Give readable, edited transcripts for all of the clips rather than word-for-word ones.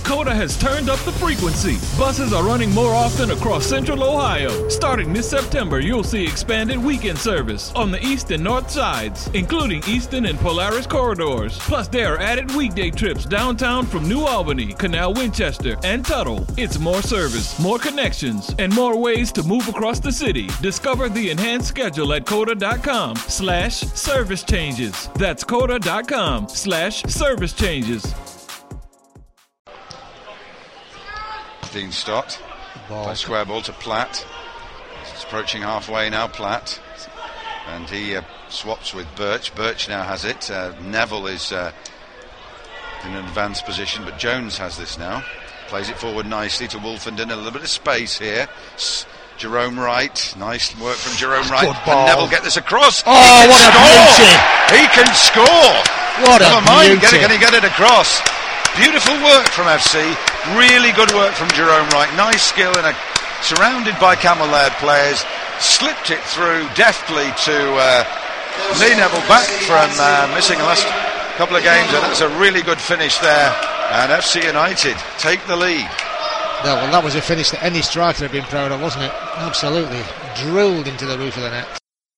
COTA has turned up the frequency. Buses are running more often across Central Ohio. Starting this September, you'll see expanded weekend service on the east and north sides, including Easton and Polaris corridors. Plus, there are added weekday trips downtown from New Albany, Canal Winchester, and Tuttle. It's more service, more connections, and more ways to move across the city. Discover the enhanced schedule at COTA.com/service changes. That's COTA.com/service changes. Dean Stott. Square ball to Platt. It's approaching halfway now, Platt. And he swaps with Birch. Birch now has it. Neville is in an advanced position, but Jones has this now. Plays it forward nicely to Wolfenden. A little bit of space here. Jerome Wright. Nice work from Jerome Wright. And Neville get this across. Oh, what a beauty! He can score! What Never a mind, beauty! can he get it across? Beautiful work from FC. Really good work from Jerome Wright. Nice skill surrounded by Camel Laird players. Slipped it through deftly to Lee Neville, back from missing the last couple of games, and that's a really good finish there. And FC United take the lead. No, well, that was a finish that any striker had been proud of, wasn't it? Absolutely. Drilled into the roof of the net.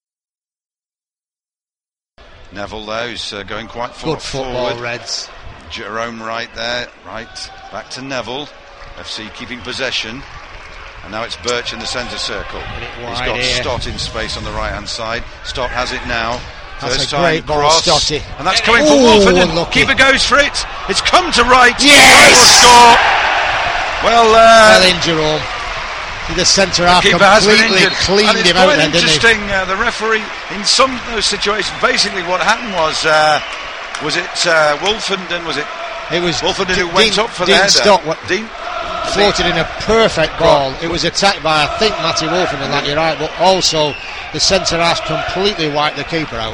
Neville, though, is going quite Good football, forward. Reds. Jerome Wright there. Right, back to Neville. FC keeping possession. And now it's Birch in the centre circle. He's got Stott in space on the right-hand side. Stott has it now. That's First a time great ball, cross. Stotty. And that's coming for Wolfenden. Keeper goes for it. It's come to Wright. Yes! Will score. Well in, Jerome. The centre half keeper has been completely injured. cleaned And it's him out quite then, didn't he? interesting. The referee, in some of those situations, basically what happened was it Wolfenden? Was it? It was Wolfenden who went up for the Dean header. Stott Dean floated in a perfect ball. It was attacked by, I think, Matty Wolfenden, that you're right, but also the centre half completely wiped the keeper out.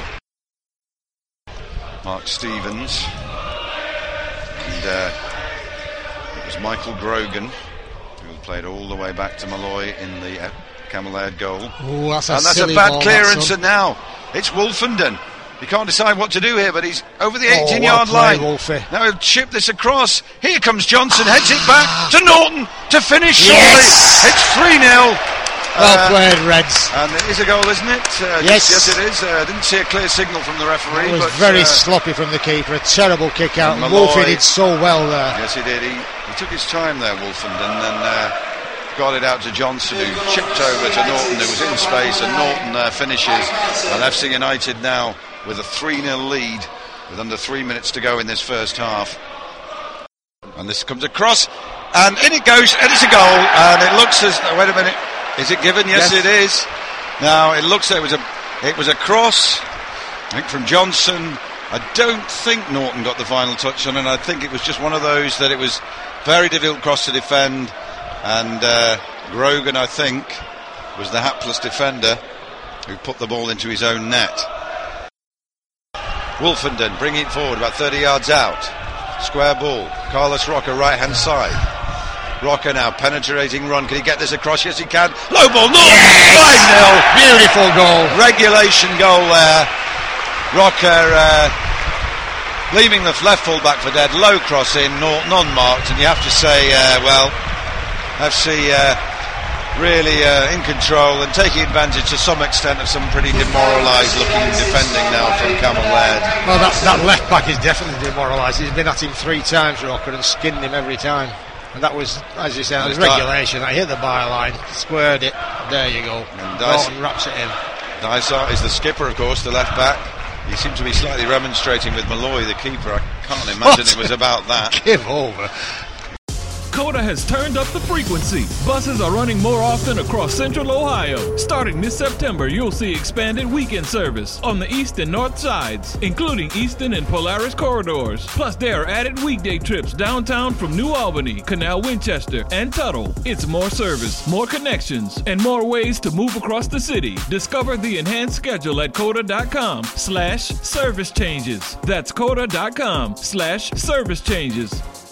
Mark Stevens. And it was Michael Grogan who played all the way back to Malloy in the Camel Laird goal. Ooh, that's a and that's silly a bad ball, clearance, that, and now it's Wolfenden. He can't decide what to do here, but he's over the 18-yard well played, line. Wolfie. Now he'll chip this across. Here comes Johnson, heads it back to Norton to finish Yes! shortly. It's 3-0. Well played, Reds. And it is a goal, isn't it? Yes. Yes, it is. Didn't see a clear signal from the referee. It was but, very sloppy from the keeper. A terrible kick out. And Wolfie Malloy did so well there. Yes, he did. He took his time there, Wolfenden, and got it out to Johnson, who chipped over to Norton, who was in space, and Norton finishes. And FC United now with a 3-0 lead with under 3 minutes to go in this first half. And this comes across, and in it goes, and it's a goal. And it looks as wait a minute, is it given? Yes, it is. Now it looks like it was a cross, I think, from Johnson. I don't think Norton got the final touch on it. I think it was just one of those that it was very difficult cross to defend, and Grogan, I think, was the hapless defender who put the ball into his own net. Wolfenden bringing it forward about 30 yards out. Square ball. Carlos Roca, right hand side. Roca now penetrating run. Can he get this across? Yes, he can. Low ball. No. Yes! 5-0. Beautiful goal. Regulation goal there. Roca leaving the left full back for dead. Low cross in, non-marked, and you have to say, FC really in control and taking advantage to some extent of some pretty demoralised looking defending now from Camel Laird. Well, that left back is definitely demoralised. He's been at him 3 times, Rocker, and skinned him every time. And that was, as you said, that was regulation. I hit the byline, squared it. There you go. And Norton wraps it in. Dysart is the skipper, of course, the left back. He seemed to be slightly remonstrating with Malloy, the keeper. I can't imagine it was about that. Give over. COTA has turned up the frequency. Buses are running more often across Central Ohio. Starting this September, you'll see expanded weekend service on the east and north sides, including Easton and Polaris corridors. Plus, there are added weekday trips downtown from New Albany, Canal Winchester, and Tuttle. It's more service, more connections, and more ways to move across the city. Discover the enhanced schedule at COTA.com/service changes. That's COTA.com/service changes.